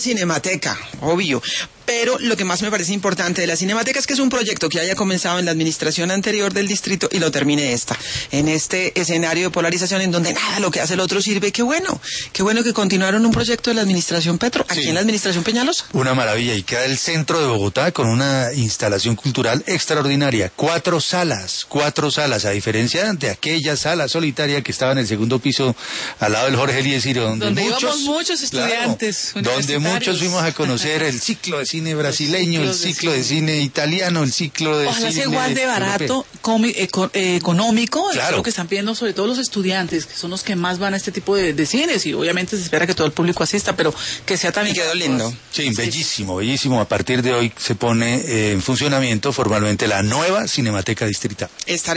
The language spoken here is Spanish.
Cinemateca, obvio. Pero lo que más me parece importante de la Cinemateca es que es un proyecto que haya comenzado en la administración anterior del distrito y lo termine esta. En este escenario de polarización en donde nada lo que hace el otro sirve. Qué bueno que continuaron un proyecto de la administración Petro, aquí en la administración Peñalosa. Una maravilla, y queda el centro de Bogotá con una instalación cultural extraordinaria. 4 salas, a diferencia de aquella sala solitaria que estaba en el segundo piso al lado del Jorge Eliezer, donde íbamos muchos estudiantes, claro, donde muchos fuimos a conocer el ciclo de cine brasileño, el ciclo de cine italiano, el ciclo de ojalá cine sea igual de barato, económico, claro. Es lo que están pidiendo sobre todo los estudiantes, que son los que más van a este tipo de cines, y obviamente se espera que todo el público asista, pero que sea también... Y quedó lindo. Sí, bellísimo. A partir de hoy se pone en funcionamiento formalmente la nueva Cinemateca Distrital.